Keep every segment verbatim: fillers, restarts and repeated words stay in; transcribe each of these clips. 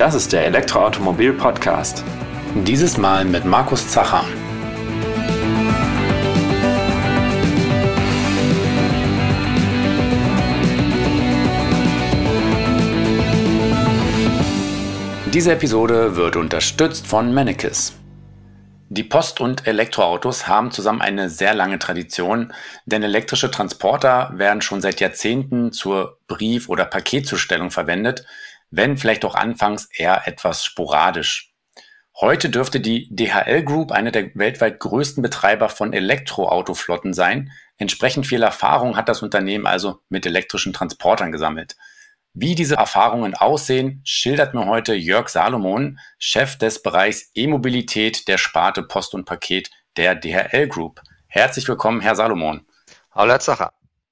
Das ist der Elektroautomobil-Podcast. Dieses Mal mit Markus Zacher. Diese Episode wird unterstützt von Mennekes. Die Post- und Elektroautos haben zusammen eine sehr lange Tradition, denn elektrische Transporter werden schon seit Jahrzehnten zur Brief- oder Paketzustellung verwendet, wenn vielleicht auch anfangs eher etwas sporadisch. Heute dürfte die D H L Group einer der weltweit größten Betreiber von Elektroautoflotten sein. Entsprechend viel Erfahrung hat das Unternehmen also mit elektrischen Transportern gesammelt. Wie diese Erfahrungen aussehen, schildert mir heute Jörg Salomon, Chef des Bereichs E-Mobilität der Sparte Post und Paket der D H L Group. Herzlich willkommen, Herr Salomon. Hallo, Herr Zacher.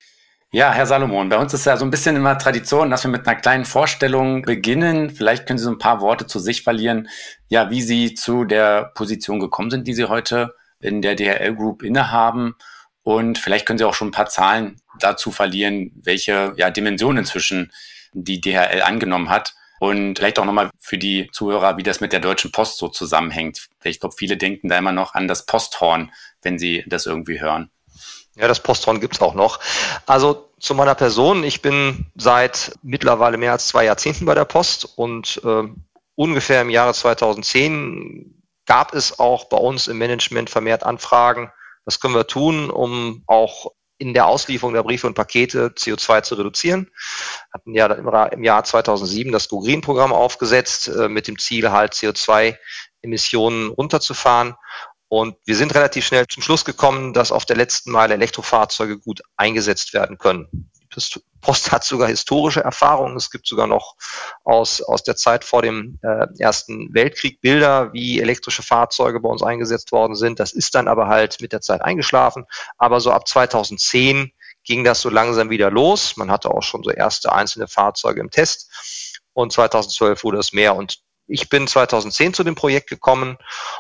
Ja, Herr Salomon, bei uns ist ja so ein bisschen immer Tradition, dass wir mit einer kleinen Vorstellung beginnen. Vielleicht können Sie so ein paar Worte zu sich verlieren, ja, wie Sie zu der Position gekommen sind, die Sie heute in der D H L Group innehaben. Und vielleicht können Sie auch schon ein paar Zahlen dazu verlieren, welche ja, Dimensionen inzwischen die D H L angenommen hat. Und vielleicht auch nochmal für die Zuhörer, wie das mit der Deutschen Post so zusammenhängt. Ich glaube, viele denken da immer noch an das Posthorn, wenn sie das irgendwie hören. Ja, das Posthorn gibt's auch noch. Also zu meiner Person, ich bin seit mittlerweile mehr als zwei Jahrzehnten bei der Post und äh, ungefähr im Jahre zweitausendzehn gab es auch bei uns im Management vermehrt Anfragen, was können wir tun, um auch in der Auslieferung der Briefe und Pakete C O zwei zu reduzieren. Hatten ja im Jahr zweitausendsieben das Go Green Programm aufgesetzt, äh, mit dem Ziel halt C O zwei Emissionen runterzufahren. Und wir sind relativ schnell zum Schluss gekommen, dass auf der letzten Meile Elektrofahrzeuge gut eingesetzt werden können. Die Post hat sogar historische Erfahrungen. Es gibt sogar noch aus, aus der Zeit vor dem äh, Ersten Weltkrieg Bilder, wie elektrische Fahrzeuge bei uns eingesetzt worden sind. Das ist dann aber halt mit der Zeit eingeschlafen. Aber so ab zweitausendzehn ging das so langsam wieder los. Man hatte auch schon so erste einzelne Fahrzeuge im Test. Und zweitausendzwölf wurde es mehr. Und ich bin zweitausendzehn zu dem Projekt gekommen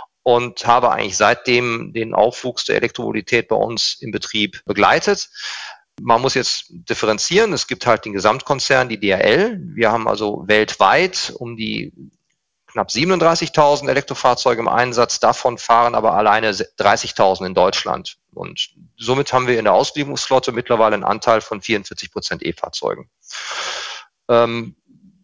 und habe eigentlich seitdem den Aufwuchs der Elektromobilität bei uns im Betrieb begleitet. Man muss jetzt differenzieren. Es gibt halt den Gesamtkonzern, die D H L. Wir haben also weltweit um die knapp siebenunddreißigtausend Elektrofahrzeuge im Einsatz. Davon fahren aber alleine dreißigtausend in Deutschland. Und somit haben wir in der Auslieferungsflotte mittlerweile einen Anteil von vierundvierzig Prozent E-Fahrzeugen. Ähm,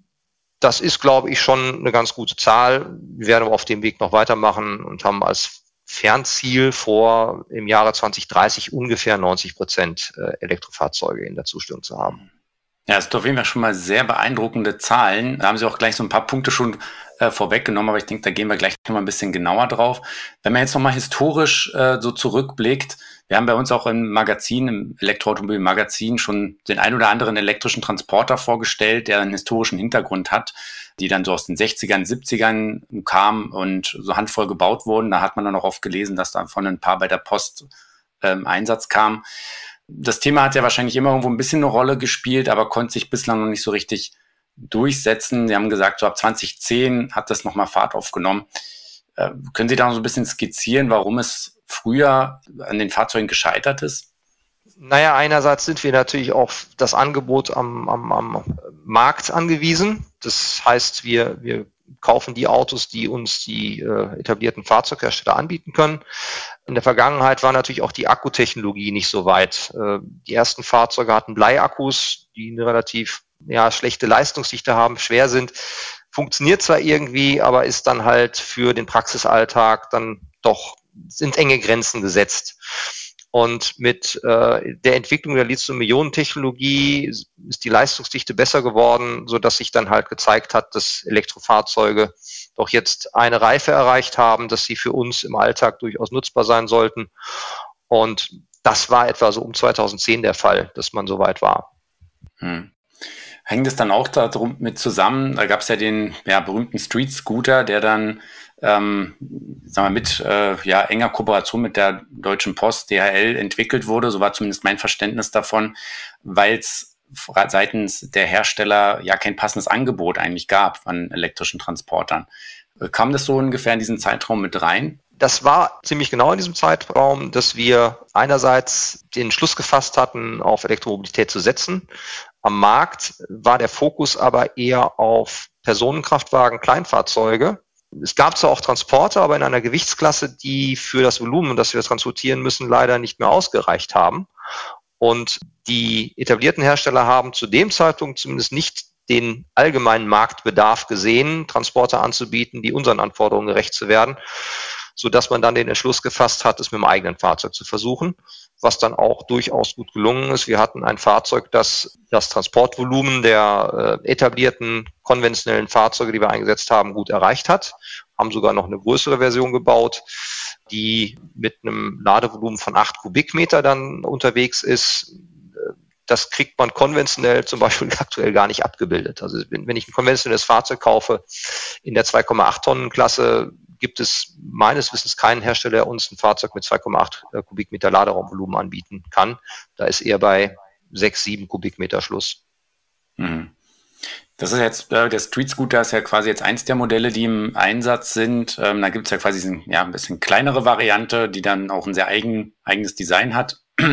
Das ist, glaube ich, schon eine ganz gute Zahl. Wir werden aber auf dem Weg noch weitermachen und haben als Fernziel vor, im Jahre zwanzig dreißig ungefähr neunzig Prozent Elektrofahrzeuge in der Zustellung zu haben. Ja, das ist auf jeden Fall schon mal sehr beeindruckende Zahlen. Da haben Sie auch gleich so ein paar Punkte schon äh, vorweggenommen, aber ich denke, da gehen wir gleich noch mal ein bisschen genauer drauf. Wenn man jetzt noch mal historisch äh, so zurückblickt, wir haben bei uns auch im Magazin, im Elektroautomobil-Magazin schon den ein oder anderen elektrischen Transporter vorgestellt, der einen historischen Hintergrund hat, die dann so aus den sechzigern, siebzigern kamen und so handvoll gebaut wurden. Da hat man dann auch oft gelesen, dass davon ein paar bei der Post ähm, Einsatz kamen. Das Thema hat ja wahrscheinlich immer irgendwo ein bisschen eine Rolle gespielt, aber konnte sich bislang noch nicht so richtig durchsetzen. Sie haben gesagt, so ab zweitausendzehn hat das nochmal Fahrt aufgenommen. Äh, können Sie da noch so ein bisschen skizzieren, warum es früher an den Fahrzeugen gescheitert ist? Naja, einerseits sind wir natürlich auf das Angebot am, am, am Markt angewiesen. Das heißt, wir, wir kaufen die Autos, die uns die äh, etablierten Fahrzeughersteller anbieten können. In der Vergangenheit war natürlich auch die Akkutechnologie nicht so weit. Äh, die ersten Fahrzeuge hatten Bleiakkus, die eine relativ ja, schlechte Leistungsdichte haben, schwer sind. Funktioniert zwar irgendwie, aber ist dann halt für den Praxisalltag dann doch, sind enge Grenzen gesetzt. Und mit äh, der Entwicklung der Lithium-Ionen-Technologie ist die Leistungsdichte besser geworden, so dass sich dann halt gezeigt hat, dass Elektrofahrzeuge doch jetzt eine Reife erreicht haben, dass sie für uns im Alltag durchaus nutzbar sein sollten. Und das war etwa so um zweitausendzehn der Fall, dass man so weit war. Hm. Hängt es dann auch darum mit zusammen? Da gab es ja den ja, berühmten Street Scooter, der dann ähm, sagen wir, mit äh, ja, enger Kooperation mit der Deutschen Post, D H L, entwickelt wurde. So war zumindest mein Verständnis davon, weil es seitens der Hersteller ja kein passendes Angebot eigentlich gab an elektrischen Transportern. Kam das so ungefähr in diesen Zeitraum mit rein? Das war ziemlich genau in diesem Zeitraum, dass wir einerseits den Schluss gefasst hatten, auf Elektromobilität zu setzen. Am Markt war der Fokus aber eher auf Personenkraftwagen, Kleinfahrzeuge. Es gab zwar auch Transporter, aber in einer Gewichtsklasse, die für das Volumen, das wir transportieren müssen, leider nicht mehr ausgereicht haben. Und die etablierten Hersteller haben zu dem Zeitpunkt zumindest nicht den allgemeinen Marktbedarf gesehen, Transporter anzubieten, die unseren Anforderungen gerecht zu werden, sodass man dann den Entschluss gefasst hat, es mit dem eigenen Fahrzeug zu versuchen, was dann auch durchaus gut gelungen ist. Wir hatten ein Fahrzeug, das das Transportvolumen der äh, etablierten konventionellen Fahrzeuge, die wir eingesetzt haben, gut erreicht hat, haben sogar noch eine größere Version gebaut, die mit einem Ladevolumen von acht Kubikmeter dann unterwegs ist. Das kriegt man konventionell zum Beispiel aktuell gar nicht abgebildet. Also wenn ich ein konventionelles Fahrzeug kaufe in der zwei Komma acht Tonnen Klasse, gibt es meines Wissens keinen Hersteller, der uns ein Fahrzeug mit zwei Komma acht Kubikmeter Laderaumvolumen anbieten kann. Da ist eher bei sechs, sieben Kubikmeter Schluss. Mhm. Das ist jetzt, äh, der Street Scooter ist ja quasi jetzt eins der Modelle, die im Einsatz sind. Ähm, da gibt es ja quasi ein, ja, ein bisschen kleinere Variante, die dann auch ein sehr eigen, eigenes Design hat.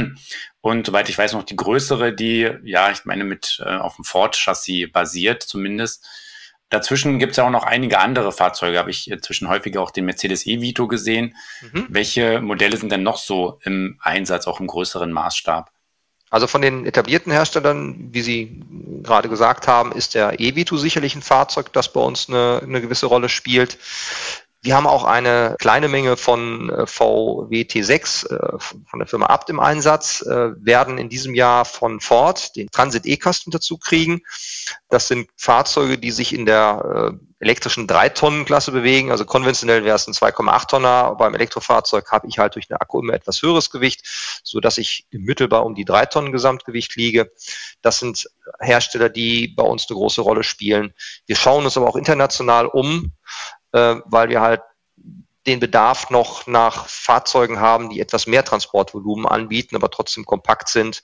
Und soweit ich weiß, noch die größere, die, ja, ich meine, mit äh, auf dem Ford-Chassis basiert zumindest. Dazwischen gibt es ja auch noch einige andere Fahrzeuge, habe ich inzwischen häufiger auch den Mercedes E-Vito gesehen. Mhm. Welche Modelle sind denn noch so im Einsatz, auch im größeren Maßstab? Also von den etablierten Herstellern, wie Sie gerade gesagt haben, ist der E-Vito sicherlich ein Fahrzeug, das bei uns eine, eine gewisse Rolle spielt. Wir haben auch eine kleine Menge von V W T sechs äh, von der Firma Abt im Einsatz, äh, werden in diesem Jahr von Ford den Transit E-Custom dazu kriegen. Das sind Fahrzeuge, die sich in der äh, elektrischen drei Tonnen Klasse bewegen. Also konventionell wäre es ein zwei Komma acht Tonner. Beim Elektrofahrzeug habe ich halt durch den Akku immer etwas höheres Gewicht, so dass ich im Mittelbar um die drei Tonnen Gesamtgewicht liege. Das sind Hersteller, die bei uns eine große Rolle spielen. Wir schauen uns aber auch international um, weil wir halt den Bedarf noch nach Fahrzeugen haben, die etwas mehr Transportvolumen anbieten, aber trotzdem kompakt sind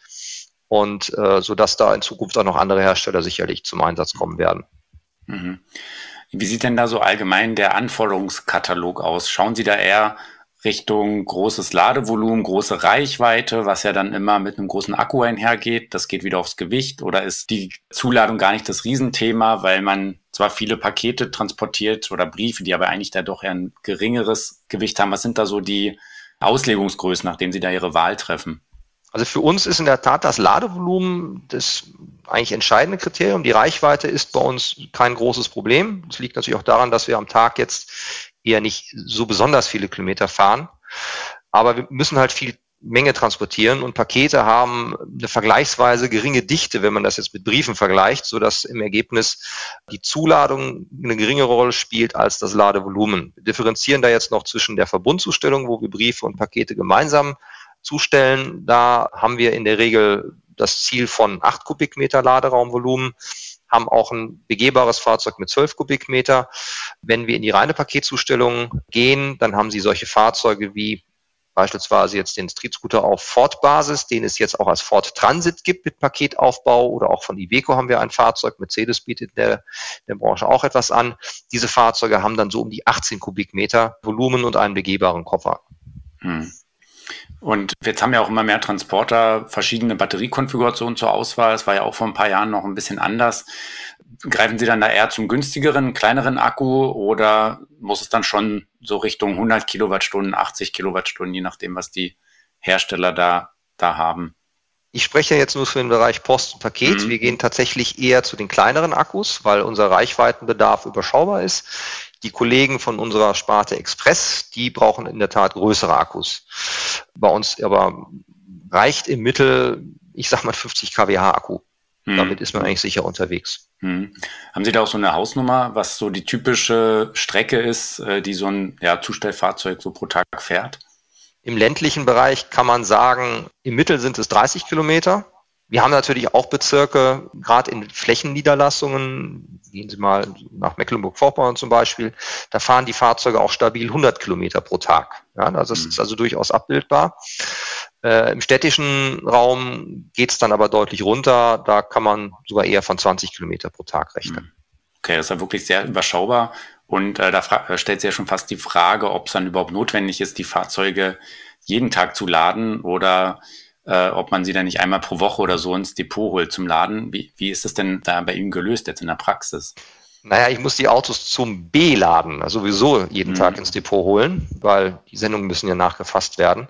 und äh, so dass da in Zukunft auch noch andere Hersteller sicherlich zum Einsatz kommen werden. Mhm. Wie sieht denn da so allgemein der Anforderungskatalog aus? Schauen Sie da eher Richtung großes Ladevolumen, große Reichweite, was ja dann immer mit einem großen Akku einhergeht? Das geht wieder aufs Gewicht, oder ist die Zuladung gar nicht das Riesenthema, weil man zwar viele Pakete transportiert oder Briefe, die aber eigentlich da doch eher ein geringeres Gewicht haben? Was sind da so die Auslegungsgrößen, nach denen Sie da Ihre Wahl treffen? Also für uns ist in der Tat das Ladevolumen das eigentlich entscheidende Kriterium. Die Reichweite ist bei uns kein großes Problem. Das liegt natürlich auch daran, dass wir am Tag jetzt eher nicht so besonders viele Kilometer fahren. Aber wir müssen halt viel Menge transportieren und Pakete haben eine vergleichsweise geringe Dichte, wenn man das jetzt mit Briefen vergleicht, sodass im Ergebnis die Zuladung eine geringere Rolle spielt als das Ladevolumen. Wir differenzieren da jetzt noch zwischen der Verbundzustellung, wo wir Briefe und Pakete gemeinsam zustellen. Da haben wir in der Regel das Ziel von acht Kubikmeter Laderaumvolumen, haben auch ein begehbares Fahrzeug mit zwölf Kubikmeter. Wenn wir in die reine Paketzustellung gehen, dann haben Sie solche Fahrzeuge wie beispielsweise jetzt den Street Scooter auf Ford-Basis, den es jetzt auch als Ford Transit gibt mit Paketaufbau, oder auch von Iveco haben wir ein Fahrzeug. Mercedes bietet der, der Branche auch etwas an. Diese Fahrzeuge haben dann so um die achtzehn Kubikmeter Volumen und einen begehbaren Koffer. Hm. Und jetzt haben ja auch immer mehr Transporter verschiedene Batteriekonfigurationen zur Auswahl. Es war ja auch vor ein paar Jahren noch ein bisschen anders. Greifen Sie dann da eher zum günstigeren, kleineren Akku, oder muss es dann schon so Richtung hundert Kilowattstunden, achtzig Kilowattstunden, je nachdem, was die Hersteller da, da haben? Ich spreche jetzt nur für den Bereich Post und Paket. Mhm. Wir gehen tatsächlich eher zu den kleineren Akkus, weil unser Reichweitenbedarf überschaubar ist. Die Kollegen von unserer Sparte Express, die brauchen in der Tat größere Akkus. Bei uns aber reicht im Mittel, ich sag mal, fünfzig Kilowatt Akku. Hm. Damit ist man eigentlich sicher unterwegs. Hm. Haben Sie da auch so eine Hausnummer, was so die typische Strecke ist, die so ein ja, Zustellfahrzeug so pro Tag fährt? Im ländlichen Bereich kann man sagen, im Mittel sind es dreißig Kilometer. Wir haben natürlich auch Bezirke, gerade in Flächenniederlassungen, gehen Sie mal nach Mecklenburg-Vorpommern zum Beispiel, da fahren die Fahrzeuge auch stabil hundert Kilometer pro Tag. Ja, also das mhm. ist also durchaus abbildbar. Äh, Im städtischen Raum geht es dann aber deutlich runter, da kann man sogar eher von zwanzig Kilometer pro Tag rechnen. Okay, das ist ja wirklich sehr überschaubar, und äh, da fra- stellt sich ja schon fast die Frage, ob es dann überhaupt notwendig ist, die Fahrzeuge jeden Tag zu laden, oder äh, ob man sie dann nicht einmal pro Woche oder so ins Depot holt zum Laden. Wie, wie ist das denn da bei Ihnen gelöst jetzt in der Praxis? Naja, ich muss die Autos zum B-Laden also sowieso jeden mhm. Tag ins Depot holen, weil die Sendungen müssen ja nachgefasst werden.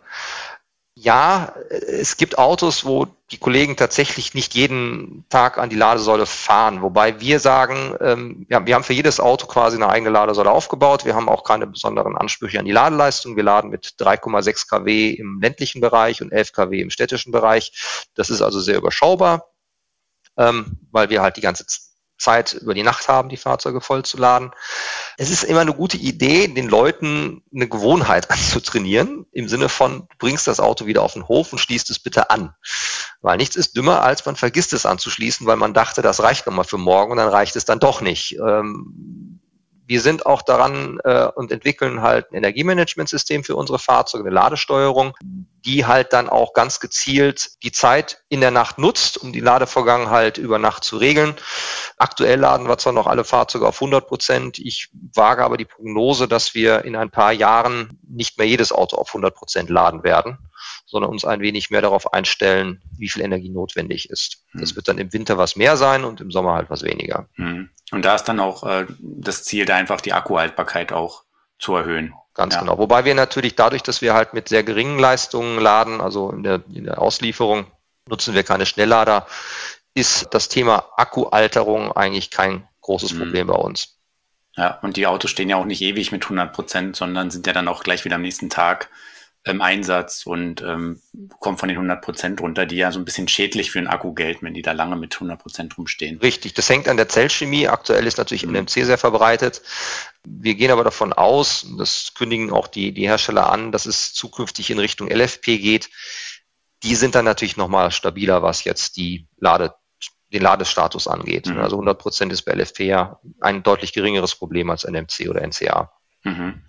Ja, es gibt Autos, wo die Kollegen tatsächlich nicht jeden Tag an die Ladesäule fahren, wobei wir sagen, ähm, ja, wir haben für jedes Auto quasi eine eigene Ladesäule aufgebaut. Wir haben auch keine besonderen Ansprüche an die Ladeleistung. Wir laden mit drei Komma sechs Kilowatt im ländlichen Bereich und elf Kilowatt im städtischen Bereich. Das ist also sehr überschaubar, ähm, weil wir halt die ganze Zeit über die Nacht haben, die Fahrzeuge voll zu laden. Es ist immer eine gute Idee, den Leuten eine Gewohnheit anzutrainieren, im Sinne von, du bringst das Auto wieder auf den Hof und schließt es bitte an. Weil nichts ist dümmer, als man vergisst es anzuschließen, weil man dachte, das reicht nochmal für morgen und dann reicht es dann doch nicht. Ähm, wir sind auch daran äh, und entwickeln halt ein Energiemanagementsystem für unsere Fahrzeuge, eine Ladesteuerung, die halt dann auch ganz gezielt die Zeit in der Nacht nutzt, um die Ladevorgang halt über Nacht zu regeln. Aktuell laden wir zwar noch alle Fahrzeuge auf hundert Prozent. Ich wage aber die Prognose, dass wir in ein paar Jahren nicht mehr jedes Auto auf hundert Prozent laden werden, sondern uns ein wenig mehr darauf einstellen, wie viel Energie notwendig ist. Hm. Das wird dann im Winter was mehr sein und im Sommer halt was weniger. Hm. Und da ist dann auch äh, das Ziel, da einfach die Akkuhaltbarkeit auch zu erhöhen. Ganz ja. genau. Wobei wir natürlich dadurch, dass wir halt mit sehr geringen Leistungen laden, also in der, in der Auslieferung nutzen wir keine Schnelllader, ist das Thema Akkualterung eigentlich kein großes Problem mhm. bei uns. Ja, und die Autos stehen ja auch nicht ewig mit hundert Prozent, sondern sind ja dann auch gleich wieder am nächsten Tag im Einsatz und ähm, kommen von den hundert Prozent runter, die ja so ein bisschen schädlich für den Akku gelten, wenn die da lange mit hundert Prozent rumstehen. Richtig, das hängt an der Zellchemie. Aktuell ist natürlich mhm. N M C sehr verbreitet. Wir gehen aber davon aus, das kündigen auch die, die Hersteller an, dass es zukünftig in Richtung L F P geht. Die sind dann natürlich nochmal stabiler, was jetzt die Lade, den Ladestatus angeht. Mhm. Also hundert Prozent ist bei L F P ja ein deutlich geringeres Problem als N M C oder N C A. Mhm.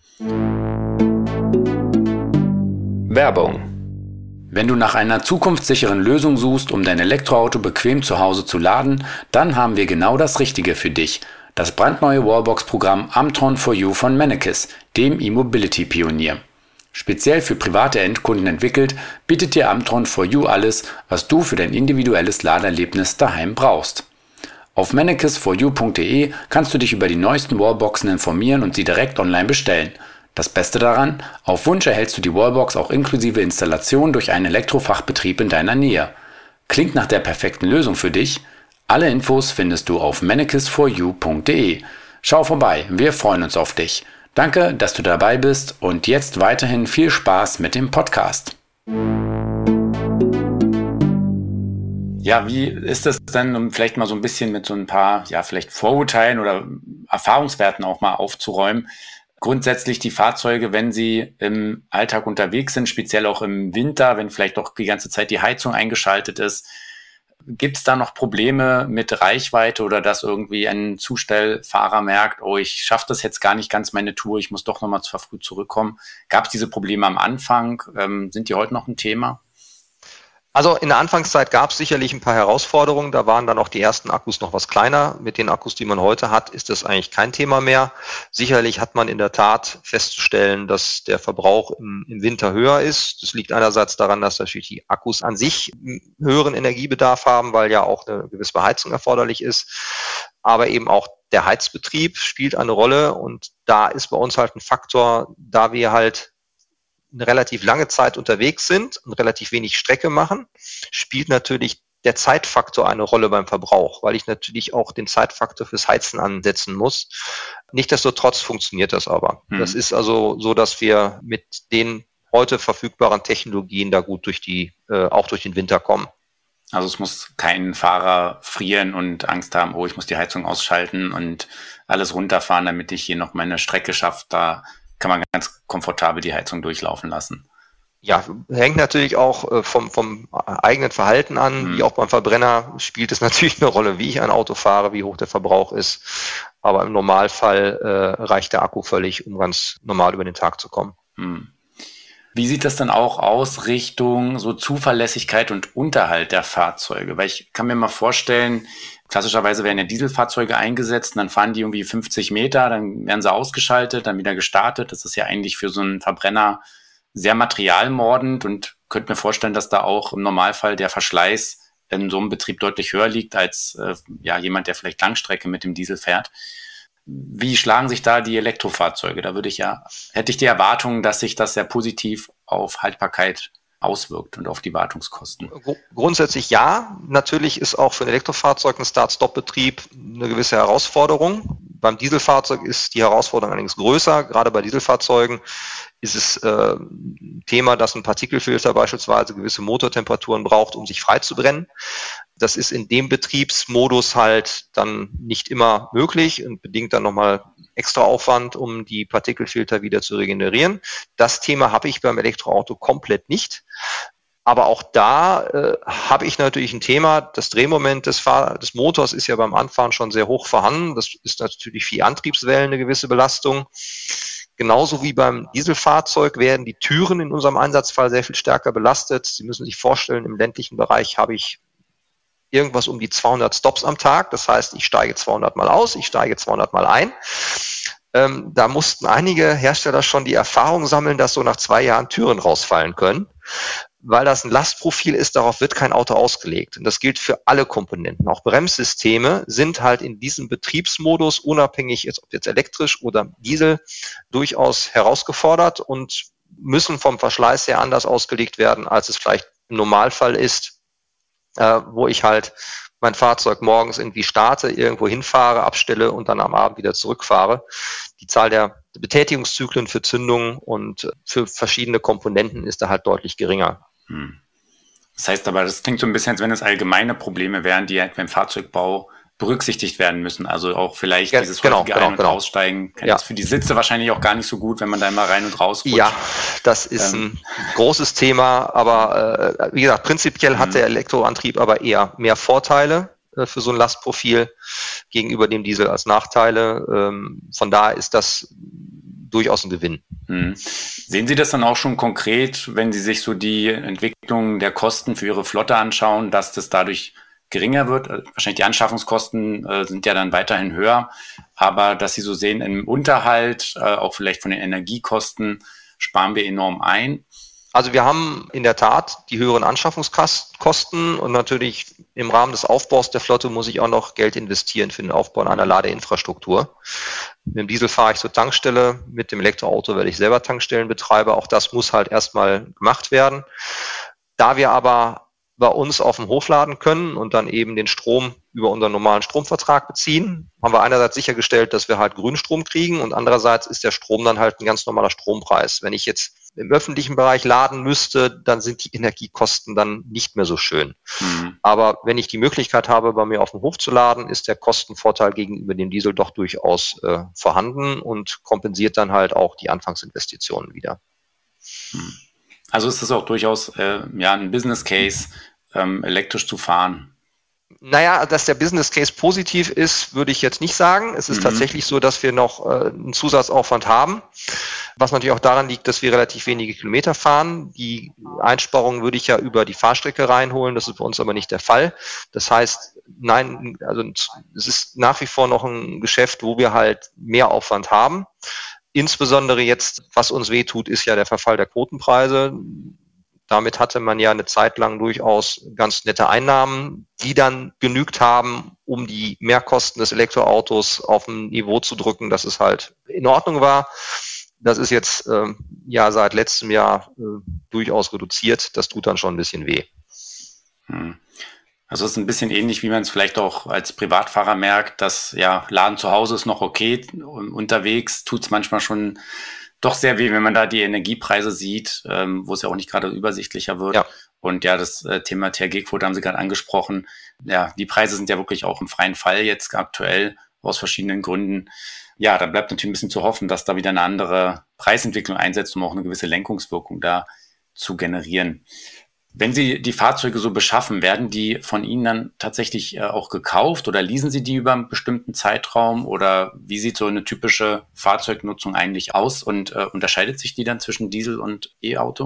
Werbung. Wenn du nach einer zukunftssicheren Lösung suchst, um dein Elektroauto bequem zu Hause zu laden, dann haben wir genau das Richtige für dich. Das brandneue Wallbox-Programm Amtron for You von Mennekes, dem E-Mobility-Pionier. Speziell für private Endkunden entwickelt, bietet dir Amtron for You alles, was du für dein individuelles Laderlebnis daheim brauchst. Auf mennekes for you punkt de kannst du dich über die neuesten Wallboxen informieren und sie direkt online bestellen. Das Beste daran, auf Wunsch erhältst du die Wallbox auch inklusive Installation durch einen Elektrofachbetrieb in deiner Nähe. Klingt nach der perfekten Lösung für dich? Alle Infos findest du auf mennekes for you punkt de. Schau vorbei, wir freuen uns auf dich. Danke, dass du dabei bist und jetzt weiterhin viel Spaß mit dem Podcast. Ja, wie ist es denn, um vielleicht mal so ein bisschen mit so ein paar, ja, vielleicht Vorurteilen oder Erfahrungswerten auch mal aufzuräumen? Grundsätzlich die Fahrzeuge, wenn sie im Alltag unterwegs sind, speziell auch im Winter, wenn vielleicht auch die ganze Zeit die Heizung eingeschaltet ist, gibt es da noch Probleme mit Reichweite oder dass irgendwie ein Zustellfahrer merkt, oh, ich schaffe das jetzt gar nicht ganz meine Tour, ich muss doch nochmal zu früh zurückkommen? Gab es diese Probleme am Anfang? Ähm, sind die heute noch ein Thema? Also in der Anfangszeit gab es sicherlich ein paar Herausforderungen. Da waren dann auch die ersten Akkus noch was kleiner. Mit den Akkus, die man heute hat, ist das eigentlich kein Thema mehr. Sicherlich hat man in der Tat festzustellen, dass der Verbrauch im, im Winter höher ist. Das liegt einerseits daran, dass natürlich die Akkus an sich einen höheren Energiebedarf haben, weil ja auch eine gewisse Beheizung erforderlich ist. Aber eben auch der Heizbetrieb spielt eine Rolle. Und da ist bei uns halt ein Faktor, da wir halt eine relativ lange Zeit unterwegs sind und relativ wenig Strecke machen, spielt natürlich der Zeitfaktor eine Rolle beim Verbrauch, weil ich natürlich auch den Zeitfaktor fürs Heizen ansetzen muss. Nichtsdestotrotz funktioniert das aber. Hm. Das ist also so, dass wir mit den heute verfügbaren Technologien da gut durch die, äh, auch durch den Winter kommen. Also es muss kein Fahrer frieren und Angst haben, oh, ich muss die Heizung ausschalten und alles runterfahren, damit ich hier noch meine Strecke schaffe. Da kann man ganz komfortabel die Heizung durchlaufen lassen. Ja, hängt natürlich auch vom, vom eigenen Verhalten an. Mhm. Wie auch beim Verbrenner spielt es natürlich eine Rolle, wie ich ein Auto fahre, wie hoch der Verbrauch ist. Aber im Normalfall äh, reicht der Akku völlig, um ganz normal über den Tag zu kommen. Mhm. Wie sieht das dann auch aus Richtung so Zuverlässigkeit und Unterhalt der Fahrzeuge? Weil ich kann mir mal vorstellen, klassischerweise werden ja Dieselfahrzeuge eingesetzt und dann fahren die irgendwie fünfzig Meter, dann werden sie ausgeschaltet, dann wieder gestartet. Das ist ja eigentlich für so einen Verbrenner sehr materialmordend und könnte mir vorstellen, dass da auch im Normalfall der Verschleiß in so einem Betrieb deutlich höher liegt als äh, ja, jemand, der vielleicht Langstrecke mit dem Diesel fährt. Wie schlagen sich da die Elektrofahrzeuge? Da würde ich ja, hätte ich die Erwartung, dass sich das sehr positiv auf Haltbarkeit auswirkt und auf die Wartungskosten. Grundsätzlich ja. Natürlich ist auch für ein Elektrofahrzeug ein Start-Stop-Betrieb eine gewisse Herausforderung. Beim Dieselfahrzeug ist die Herausforderung allerdings größer. Gerade bei Dieselfahrzeugen ist es äh, ein Thema, dass ein Partikelfilter beispielsweise gewisse Motortemperaturen braucht, um sich frei zu brennen. Das ist in dem Betriebsmodus halt dann nicht immer möglich und bedingt dann nochmal extra Aufwand, um die Partikelfilter wieder zu regenerieren. Das Thema habe ich beim Elektroauto komplett nicht. Aber auch da äh, habe ich natürlich ein Thema. Das Drehmoment des, Fahr- des Motors ist ja beim Anfahren schon sehr hoch vorhanden. Das ist natürlich für die Antriebswellen eine gewisse Belastung. Genauso wie beim Dieselfahrzeug werden die Türen in unserem Einsatzfall sehr viel stärker belastet. Sie müssen sich vorstellen, im ländlichen Bereich habe ich irgendwas um die zweihundert Stops am Tag. Das heißt, ich steige zweihundert Mal aus, ich steige zweihundert Mal ein. Ähm, da mussten einige Hersteller schon die Erfahrung sammeln, dass so nach zwei Jahren Türen rausfallen können. Weil das ein Lastprofil ist, darauf wird kein Auto ausgelegt. Und das gilt für alle Komponenten. Auch Bremssysteme sind halt in diesem Betriebsmodus, unabhängig jetzt, ob jetzt elektrisch oder Diesel, durchaus herausgefordert und müssen vom Verschleiß her anders ausgelegt werden, als es vielleicht im Normalfall ist, äh, wo ich halt mein Fahrzeug morgens irgendwie starte, irgendwo hinfahre, abstelle und dann am Abend wieder zurückfahre. Die Zahl der Betätigungszyklen für Zündungen und für verschiedene Komponenten ist da halt deutlich geringer. Hm. Das heißt aber, das klingt so ein bisschen, als wenn es allgemeine Probleme wären, die halt beim Fahrzeugbau berücksichtigt werden müssen. Also auch vielleicht ja, dieses genau, häufige genau, Ein- und genau. Aussteigen. Ja. Ist für die Sitze wahrscheinlich auch gar nicht so gut, wenn man da immer rein und raus rutscht. Ja, das ist ähm. ein großes Thema. Aber äh, wie gesagt, prinzipiell hat der Elektroantrieb aber eher mehr Vorteile äh, für so ein Lastprofil gegenüber dem Diesel als Nachteile. Ähm, von daher ist das durchaus ein Gewinn. Hm. Sehen Sie das dann auch schon konkret, wenn Sie sich so die Entwicklung der Kosten für Ihre Flotte anschauen, dass das dadurch geringer wird? Wahrscheinlich die Anschaffungskosten äh, sind ja dann weiterhin höher, aber dass Sie so sehen, im Unterhalt, äh, auch vielleicht von den Energiekosten, sparen wir enorm ein. Also wir haben in der Tat die höheren Anschaffungskosten und natürlich im Rahmen des Aufbaus der Flotte muss ich auch noch Geld investieren für den Aufbau einer Ladeinfrastruktur. Mit dem Diesel fahre ich zur Tankstelle, mit dem Elektroauto werde ich selber Tankstellenbetreiber. Auch das muss halt erstmal gemacht werden. Da wir aber bei uns auf dem Hof laden können und dann eben den Strom über unseren normalen Stromvertrag beziehen, haben wir einerseits sichergestellt, dass wir halt Grünstrom kriegen und andererseits ist der Strom dann halt ein ganz normaler Strompreis. Wenn ich jetzt im öffentlichen Bereich laden müsste, dann sind die Energiekosten dann nicht mehr so schön. Mhm. Aber wenn ich die Möglichkeit habe, bei mir auf dem Hof zu laden, ist der Kostenvorteil gegenüber dem Diesel doch durchaus äh, vorhanden und kompensiert dann halt auch die Anfangsinvestitionen wieder. Also ist das auch durchaus äh, ja, ein Business Case, ähm, elektrisch zu fahren? Naja, dass der Business Case positiv ist, würde ich jetzt nicht sagen. Es ist mhm. tatsächlich so, dass wir noch äh, einen Zusatzaufwand haben, was natürlich auch daran liegt, dass wir relativ wenige Kilometer fahren. Die Einsparungen würde ich ja über die Fahrstrecke reinholen, das ist bei uns aber nicht der Fall. Das heißt, nein, also es ist nach wie vor noch ein Geschäft, wo wir halt mehr Aufwand haben. Insbesondere jetzt, was uns wehtut, ist ja der Verfall der Quotenpreise. Damit hatte man ja eine Zeit lang durchaus ganz nette Einnahmen, die dann genügt haben, um die Mehrkosten des Elektroautos auf ein Niveau zu drücken, dass es halt in Ordnung war. Das ist jetzt ähm, ja seit letztem Jahr äh, durchaus reduziert. Das tut dann schon ein bisschen weh. Hm. Also es ist ein bisschen ähnlich, wie man es vielleicht auch als Privatfahrer merkt, dass ja Laden zu Hause ist noch okay, unterwegs tut es manchmal schon doch sehr weh, wenn man da die Energiepreise sieht, ähm, wo es ja auch nicht gerade übersichtlicher wird. Ja. Und ja, das äh, Thema T H G-Quote haben Sie gerade angesprochen. Ja, die Preise sind ja wirklich auch im freien Fall jetzt aktuell aus verschiedenen Gründen. Ja, da bleibt natürlich ein bisschen zu hoffen, dass da wieder eine andere Preisentwicklung einsetzt, um auch eine gewisse Lenkungswirkung da zu generieren. Wenn Sie die Fahrzeuge so beschaffen, werden die von Ihnen dann tatsächlich äh, auch gekauft oder leasen Sie die über einen bestimmten Zeitraum oder wie sieht so eine typische Fahrzeugnutzung eigentlich aus und äh, unterscheidet sich die dann zwischen Diesel und E-Auto?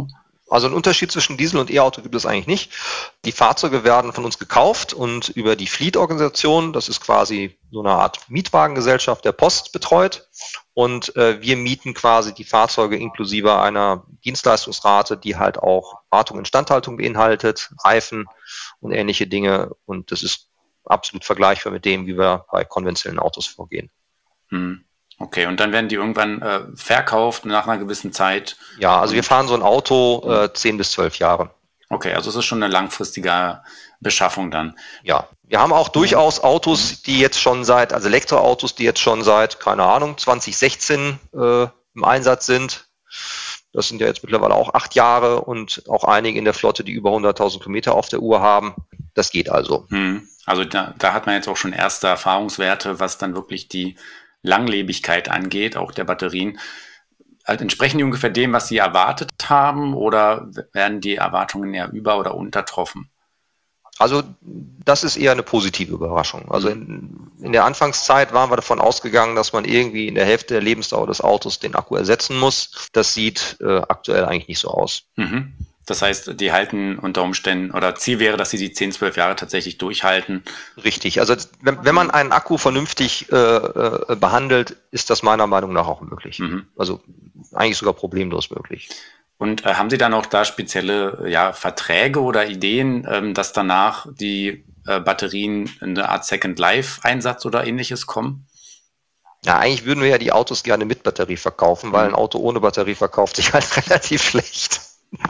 Also einen Unterschied zwischen Diesel und E-Auto gibt es eigentlich nicht. Die Fahrzeuge werden von uns gekauft und über die Fleet-Organisation, das ist quasi so eine Art Mietwagengesellschaft der Post, betreut. Und äh, wir mieten quasi die Fahrzeuge inklusive einer Dienstleistungsrate, die halt auch Wartung und Instandhaltung beinhaltet, Reifen und ähnliche Dinge. Und das ist absolut vergleichbar mit dem, wie wir bei konventionellen Autos vorgehen. Hm. Okay, und dann werden die irgendwann äh, verkauft nach einer gewissen Zeit? Ja, also wir fahren so ein Auto äh, zehn bis zwölf Jahre. Okay, also es ist schon eine langfristige Beschaffung dann. Ja, wir haben auch durchaus Autos, die jetzt schon seit, also Elektroautos, die jetzt schon seit, keine Ahnung, zwanzig sechzehn äh, im Einsatz sind. Das sind ja jetzt mittlerweile auch acht Jahre und auch einige in der Flotte, die über hunderttausend Kilometer auf der Uhr haben. Das geht also. Hm. Also da, da hat man jetzt auch schon erste Erfahrungswerte, was dann wirklich die Langlebigkeit angeht, auch der Batterien. Also entsprechen die ungefähr dem, was Sie erwartet haben, oder werden die Erwartungen eher über- oder untertroffen? Also das ist eher eine positive Überraschung. Also in, in der Anfangszeit waren wir davon ausgegangen, dass man irgendwie in der Hälfte der Lebensdauer des Autos den Akku ersetzen muss. Das sieht äh, aktuell eigentlich nicht so aus. Mhm. Das heißt, die halten unter Umständen, oder Ziel wäre, dass sie die zehn, zwölf Jahre tatsächlich durchhalten. Richtig. Also wenn, wenn man einen Akku vernünftig äh, äh, behandelt, ist das meiner Meinung nach auch möglich. Mhm. Also eigentlich sogar problemlos möglich. Und äh, haben Sie dann auch da spezielle ja, Verträge oder Ideen, ähm, dass danach die äh, Batterien in eine Art Second Life Einsatz oder ähnliches kommen? Ja, eigentlich würden wir ja die Autos gerne mit Batterie verkaufen, weil ein Auto ohne Batterie verkauft sich halt relativ schlecht.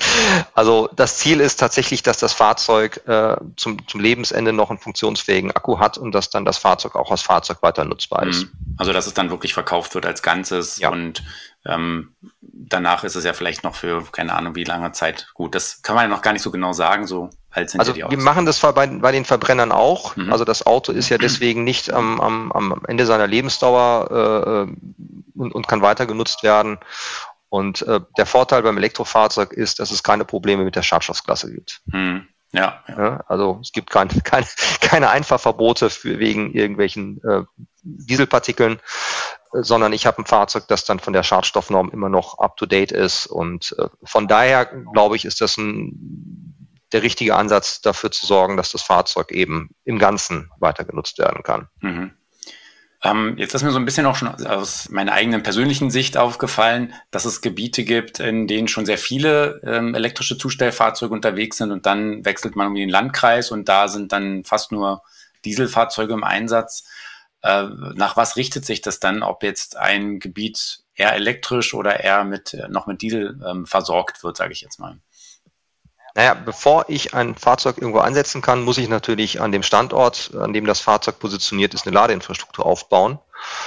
Also das Ziel ist tatsächlich, dass das Fahrzeug äh, zum, zum Lebensende noch einen funktionsfähigen Akku hat und dass dann das Fahrzeug auch als Fahrzeug weiter nutzbar ist. Also dass es dann wirklich verkauft wird als Ganzes, ja. Und ähm, danach ist es ja vielleicht noch für keine Ahnung wie lange Zeit gut. Das kann man ja noch gar nicht so genau sagen, so alt sind also ja die wir Autos. machen das bei, bei den Verbrennern auch. Mhm. Also das Auto ist ja deswegen nicht am, am, am Ende seiner Lebensdauer äh, und, und kann weiter genutzt werden. Und äh, der Vorteil beim Elektrofahrzeug ist, dass es keine Probleme mit der Schadstoffklasse gibt. Hm. Ja, ja. Ja, also es gibt kein, kein, keine Einfahrverbote für wegen irgendwelchen äh, Dieselpartikeln, äh, sondern ich habe ein Fahrzeug, das dann von der Schadstoffnorm immer noch up-to-date ist. Und äh, von daher, glaube ich, ist das ein, der richtige Ansatz, dafür zu sorgen, dass das Fahrzeug eben im Ganzen weiter genutzt werden kann. Mhm. Ähm, jetzt ist mir so ein bisschen auch schon aus meiner eigenen persönlichen Sicht aufgefallen, dass es Gebiete gibt, in denen schon sehr viele ähm, elektrische Zustellfahrzeuge unterwegs sind und dann wechselt man irgendwie den Landkreis und da sind dann fast nur Dieselfahrzeuge im Einsatz. Äh, nach was richtet sich das dann, ob jetzt ein Gebiet eher elektrisch oder eher mit noch mit Diesel ähm, versorgt wird, sage ich jetzt mal? Naja, bevor ich ein Fahrzeug irgendwo einsetzen kann, muss ich natürlich an dem Standort, an dem das Fahrzeug positioniert ist, eine Ladeinfrastruktur aufbauen.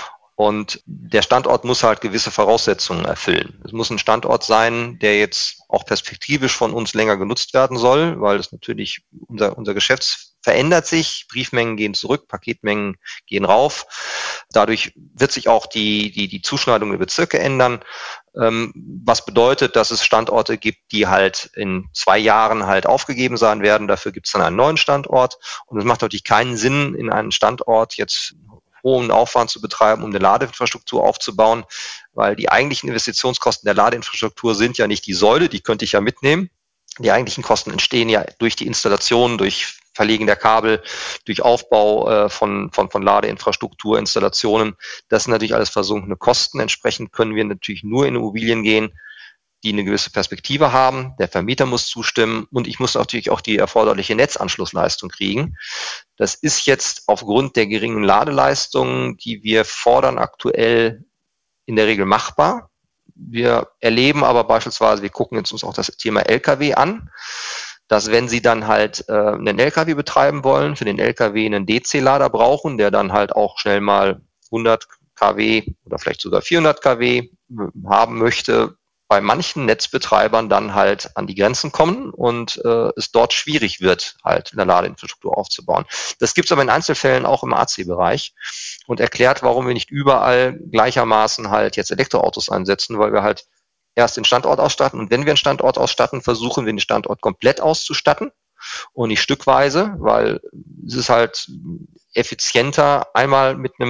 Und der Standort muss halt gewisse Voraussetzungen erfüllen. Es muss ein Standort sein, der jetzt auch perspektivisch von uns länger genutzt werden soll, weil es natürlich unser, unser Geschäft verändert sich. Briefmengen gehen zurück, Paketmengen gehen rauf. Dadurch wird sich auch die, die, die Zuschneidung der Bezirke ändern. Ähm, was bedeutet, dass es Standorte gibt, die halt in zwei Jahren halt aufgegeben sein werden. Dafür gibt es dann einen neuen Standort. Und es macht natürlich keinen Sinn, in einen Standort jetzt hohen Aufwand zu betreiben, um eine Ladeinfrastruktur aufzubauen, weil die eigentlichen Investitionskosten der Ladeinfrastruktur sind ja nicht die Säule, die könnte ich ja mitnehmen. Die eigentlichen Kosten entstehen ja durch die Installation, durch Verlegen der Kabel, durch Aufbau äh, von, von, von Ladeinfrastruktur, Installationen. Das sind natürlich alles versunkene Kosten. Entsprechend können wir natürlich nur in Immobilien gehen, die eine gewisse Perspektive haben. Der Vermieter muss zustimmen und ich muss natürlich auch die erforderliche Netzanschlussleistung kriegen. Das ist jetzt aufgrund der geringen Ladeleistungen, die wir fordern, aktuell in der Regel machbar. Wir erleben aber beispielsweise, wir gucken jetzt uns auch das Thema L K W an, dass wenn Sie dann halt äh, einen L K W betreiben wollen, für den L K W einen D C-Lader brauchen, der dann halt auch schnell mal hundert Kilowatt oder vielleicht sogar vierhundert Kilowatt haben möchte, bei manchen Netzbetreibern dann halt an die Grenzen kommen und äh, es dort schwierig wird, halt eine Ladeinfrastruktur aufzubauen. Das gibt es aber in Einzelfällen auch im A C-Bereich und erklärt, warum wir nicht überall gleichermaßen halt jetzt Elektroautos einsetzen, weil wir halt erst den Standort ausstatten und wenn wir einen Standort ausstatten, versuchen wir den Standort komplett auszustatten und nicht stückweise, weil es ist halt effizienter, einmal mit einem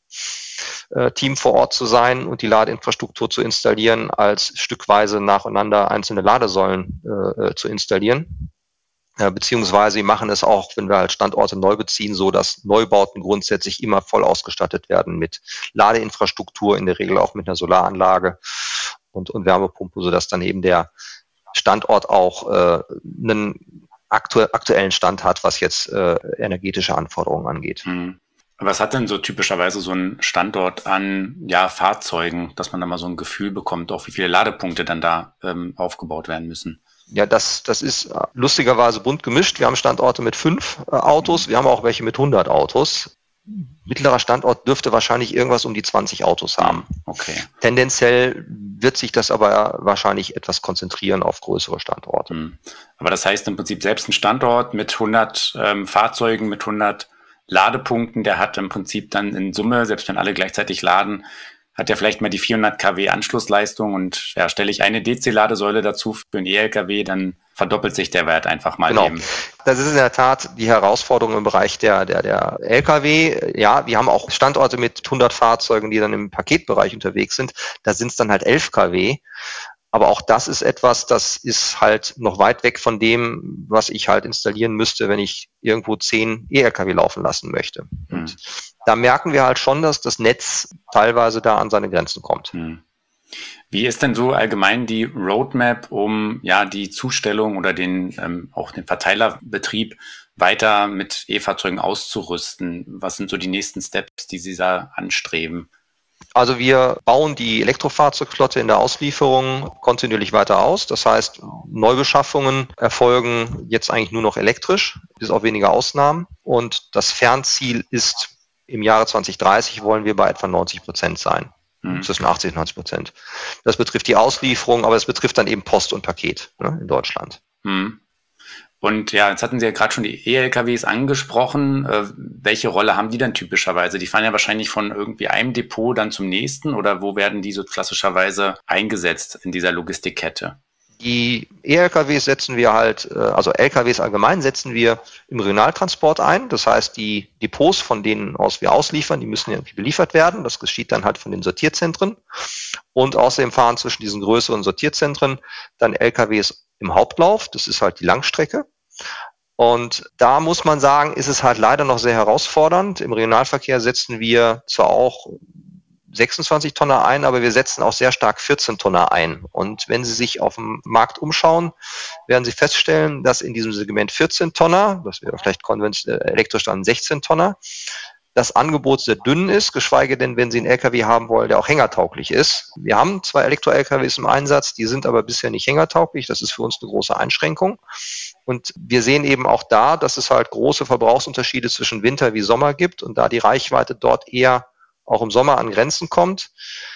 äh, Team vor Ort zu sein und die Ladeinfrastruktur zu installieren, als stückweise nacheinander einzelne Ladesäulen äh, zu installieren. Ja, beziehungsweise wir machen es auch, wenn wir halt Standorte neu beziehen, so dass Neubauten grundsätzlich immer voll ausgestattet werden mit Ladeinfrastruktur, in der Regel auch mit einer Solaranlage und, und Wärmepumpe, sodass dann eben der Standort auch äh, einen aktu- aktuellen Stand hat, was jetzt äh, energetische Anforderungen angeht. Hm. Was hat denn so typischerweise so ein Standort an ja, Fahrzeugen, dass man da mal so ein Gefühl bekommt, auch wie viele Ladepunkte dann da ähm, aufgebaut werden müssen? Ja, das, das ist lustigerweise bunt gemischt. Wir haben Standorte mit fünf äh, Autos, wir haben auch welche mit hundert Autos. Mittlerer Standort dürfte wahrscheinlich irgendwas um die zwanzig Autos haben. Okay. Tendenziell wird sich das aber wahrscheinlich etwas konzentrieren auf größere Standorte. Hm. Aber das heißt im Prinzip selbst ein Standort mit hundert ähm, Fahrzeugen, mit hundert Ladepunkten, der hat im Prinzip dann in Summe, selbst wenn alle gleichzeitig laden, hat ja vielleicht mal die vierhundert Kilowatt Anschlussleistung und ja, stelle ich eine D C-Ladesäule dazu für einen E-L K W, dann verdoppelt sich der Wert einfach mal genau. eben. Das ist in der Tat die Herausforderung im Bereich der, der, der L K W. Ja, wir haben auch Standorte mit hundert Fahrzeugen, die dann im Paketbereich unterwegs sind. Da sind es dann halt elf Kilowatt. Aber auch das ist etwas, das ist halt noch weit weg von dem, was ich halt installieren müsste, wenn ich irgendwo zehn E L K W laufen lassen möchte. Hm. Und da merken wir halt schon, dass das Netz teilweise da an seine Grenzen kommt. Hm. Wie ist denn so allgemein die Roadmap, um ja die Zustellung oder den ähm, auch den Verteilerbetrieb weiter mit E-Fahrzeugen auszurüsten? Was sind so die nächsten Steps, die Sie da anstreben? Also wir bauen die Elektrofahrzeugflotte in der Auslieferung kontinuierlich weiter aus. Das heißt, Neubeschaffungen erfolgen jetzt eigentlich nur noch elektrisch, bis auf wenige Ausnahmen. Und das Fernziel ist, im Jahre zwanzig dreißig wollen wir bei etwa neunzig Prozent sein. Hm. Zwischen achtzig und neunzig Prozent. Das betrifft die Auslieferung, aber es betrifft dann eben Post und Paket, ne, in Deutschland. Hm. Und ja, jetzt hatten Sie ja gerade schon die E L K Ws angesprochen. Äh, welche Rolle haben die dann typischerweise? Die fahren ja wahrscheinlich von irgendwie einem Depot dann zum nächsten, oder wo werden die so klassischerweise eingesetzt in dieser Logistikkette? Die E L K Ws setzen wir halt, also L K Ws allgemein setzen wir im Regionaltransport ein. Das heißt, die Depots, von denen aus wir ausliefern, die müssen irgendwie beliefert werden. Das geschieht dann halt von den Sortierzentren. Und außerdem fahren zwischen diesen größeren Sortierzentren dann L K Ws im Hauptlauf. Das ist halt die Langstrecke. Und da muss man sagen, ist es halt leider noch sehr herausfordernd. Im Regionalverkehr setzen wir zwar auch sechsundzwanzig Tonner ein, aber wir setzen auch sehr stark vierzehn Tonner ein. Und wenn Sie sich auf dem Markt umschauen, werden Sie feststellen, dass in diesem Segment vierzehn Tonner, das wäre vielleicht konventionell elektrisch dann sechzehn Tonner, das Angebot sehr dünn ist, geschweige denn, wenn Sie einen L K W haben wollen, der auch hängertauglich ist. Wir haben zwei Elektro-L K Ws im Einsatz, die sind aber bisher nicht hängertauglich. Das ist für uns eine große Einschränkung. Und wir sehen eben auch da, dass es halt große Verbrauchsunterschiede zwischen Winter wie Sommer gibt. Und da die Reichweite dort eher auch im Sommer an Grenzen kommt,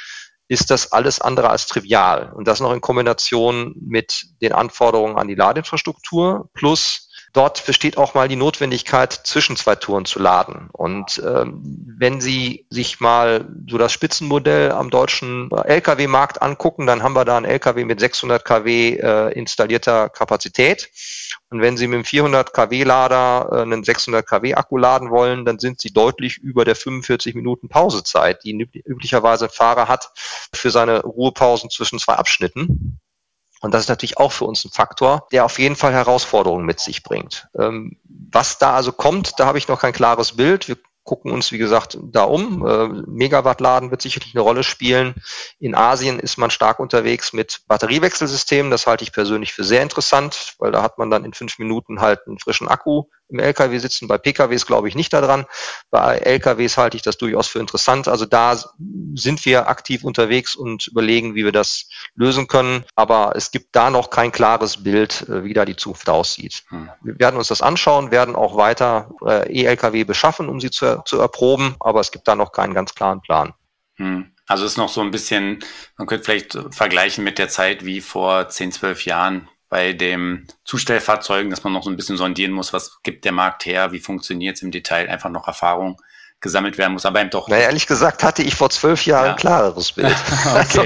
ist das alles andere als trivial. Und das noch in Kombination mit den Anforderungen an die Ladeinfrastruktur plus dort besteht auch mal die Notwendigkeit, zwischen zwei Touren zu laden. Und ähm, wenn Sie sich mal so das Spitzenmodell am deutschen L K W-Markt angucken, dann haben wir da einen L K W mit sechshundert Kilowatt äh, installierter Kapazität. Und wenn Sie mit einem vierhundert Kilowatt-Lader äh, einen sechshundert Kilowatt-Akku laden wollen, dann sind Sie deutlich über der fünfundvierzig Minuten Pausezeit, die üblicherweise ein Fahrer hat für seine Ruhepausen zwischen zwei Abschnitten. Und das ist natürlich auch für uns ein Faktor, der auf jeden Fall Herausforderungen mit sich bringt. Ähm, was da also kommt, da habe ich noch kein klares Bild. Wir gucken uns, wie gesagt, da um. Äh, Megawattladen wird sicherlich eine Rolle spielen. In Asien ist man stark unterwegs mit Batteriewechselsystemen. Das halte ich persönlich für sehr interessant, weil da hat man dann in fünf Minuten halt einen frischen Akku im L K W sitzen. Bei P K Ws glaube ich nicht daran. Bei L K Ws halte ich das durchaus für interessant. Also da sind wir aktiv unterwegs und überlegen, wie wir das lösen können. Aber es gibt da noch kein klares Bild, wie da die Zukunft aussieht. Hm. Wir werden uns das anschauen, werden auch weiter äh, E L K W beschaffen, um sie zu, zu erproben. Aber es gibt da noch keinen ganz klaren Plan. Hm. Also es ist noch so ein bisschen, man könnte vielleicht vergleichen mit der Zeit wie vor zehn, zwölf Jahren bei dem Zustellfahrzeugen, dass man noch so ein bisschen sondieren muss, was gibt der Markt her, wie funktioniert es im Detail, einfach noch Erfahrung gesammelt werden muss, aber eben doch. Na, ehrlich gesagt hatte ich vor zwölf Jahren ja. ein klareres Bild. Okay.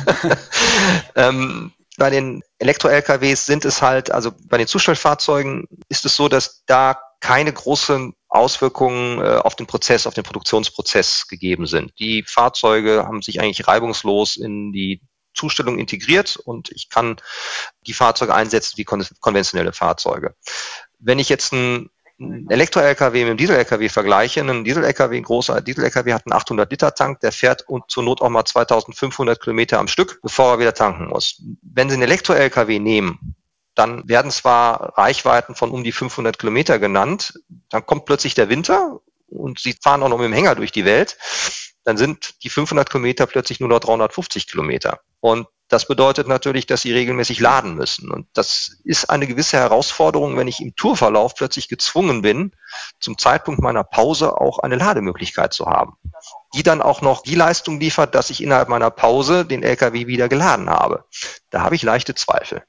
ähm, bei den Elektro-L K Ws sind es halt, also bei den Zustellfahrzeugen ist es so, dass da keine großen Auswirkungen äh, auf den Prozess, auf den Produktionsprozess gegeben sind. Die Fahrzeuge haben sich eigentlich reibungslos in die Zustellung integriert und ich kann die Fahrzeuge einsetzen wie kon- konventionelle Fahrzeuge. Wenn ich jetzt ein Elektro-L K W mit einem Diesel-L K W vergleiche, ein Diesel-L K W, ein großer Diesel-L K W hat einen achthundert Liter Tank, der fährt und zur Not auch mal zweitausendfünfhundert Kilometer am Stück, bevor er wieder tanken muss. Wenn Sie einen Elektro-L K W nehmen, dann werden zwar Reichweiten von um die fünfhundert Kilometer genannt, dann kommt plötzlich der Winter und Sie fahren auch noch mit dem Hänger durch die Welt, dann sind die fünfhundert Kilometer plötzlich nur noch dreihundertfünfzig Kilometer. Und das bedeutet natürlich, dass Sie regelmäßig laden müssen. Und das ist eine gewisse Herausforderung, wenn ich im Tourverlauf plötzlich gezwungen bin, zum Zeitpunkt meiner Pause auch eine Lademöglichkeit zu haben, die dann auch noch die Leistung liefert, dass ich innerhalb meiner Pause den L K W wieder geladen habe. Da habe ich leichte Zweifel.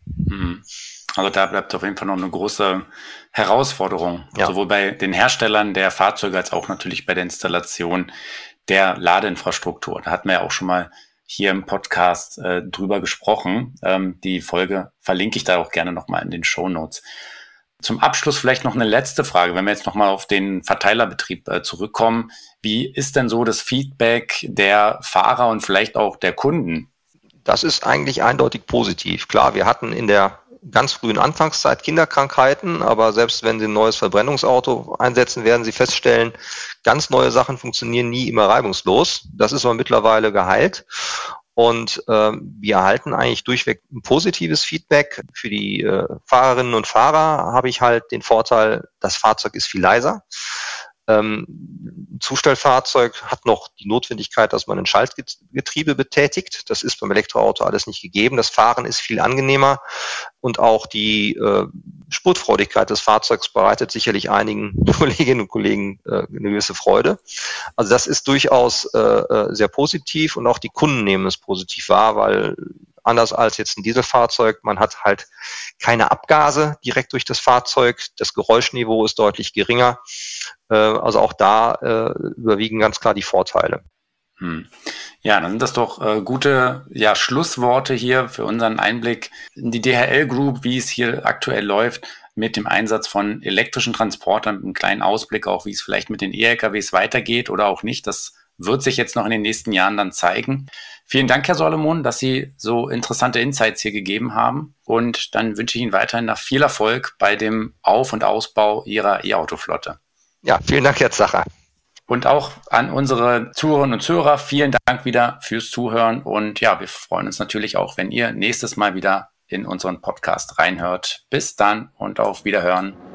Also da bleibt auf jeden Fall noch eine große Herausforderung, Ja. sowohl bei den Herstellern der Fahrzeuge als auch natürlich bei der Installation der Ladeinfrastruktur. Da hatten wir ja auch schon mal hier im Podcast äh, drüber gesprochen. Ähm, die Folge verlinke ich da auch gerne nochmal in den Shownotes. Zum Abschluss vielleicht noch eine letzte Frage, wenn wir jetzt nochmal auf den Verteilerbetrieb äh, zurückkommen. Wie ist denn so das Feedback der Fahrer und vielleicht auch der Kunden? Das ist eigentlich eindeutig positiv. Klar, wir hatten in der ganz frühen Anfangszeit Kinderkrankheiten, aber selbst wenn Sie ein neues Verbrennungsauto einsetzen, werden Sie feststellen, ganz neue Sachen funktionieren nie immer reibungslos. Das ist aber mittlerweile geheilt. Und äh, wir erhalten eigentlich durchweg ein positives Feedback. Für die äh, Fahrerinnen und Fahrer habe ich halt den Vorteil, das Fahrzeug ist viel leiser. Ähm, ein Zustellfahrzeug hat noch die Notwendigkeit, dass man ein Schaltgetriebe betätigt. Das ist beim Elektroauto alles nicht gegeben. Das Fahren ist viel angenehmer und auch die äh, Spurtfreudigkeit des Fahrzeugs bereitet sicherlich einigen Kolleginnen und Kollegen äh, eine gewisse Freude. Also das ist durchaus äh, sehr positiv und auch die Kunden nehmen es positiv wahr, weil anders als jetzt ein Dieselfahrzeug, man hat halt keine Abgase direkt durch das Fahrzeug. Das Geräuschniveau ist deutlich geringer. Äh, also auch da äh, überwiegen ganz klar die Vorteile. Hm. Ja, dann sind das doch äh, gute ja, Schlussworte hier für unseren Einblick in die D H L Group, wie es hier aktuell läuft mit dem Einsatz von elektrischen Transportern, mit einem kleinen Ausblick auch, wie es vielleicht mit den E-L K Ws weitergeht oder auch nicht. Das wird sich jetzt noch in den nächsten Jahren dann zeigen. Vielen Dank, Herr Solomon, dass Sie so interessante Insights hier gegeben haben. Und dann wünsche ich Ihnen weiterhin noch viel Erfolg bei dem Auf- und Ausbau Ihrer E-Auto-Flotte. Ja, vielen Dank, Herr Zacher. Und auch an unsere Zuhörerinnen und Zuhörer, vielen Dank wieder fürs Zuhören. Und ja, wir freuen uns natürlich auch, wenn ihr nächstes Mal wieder in unseren Podcast reinhört. Bis dann und auf Wiederhören.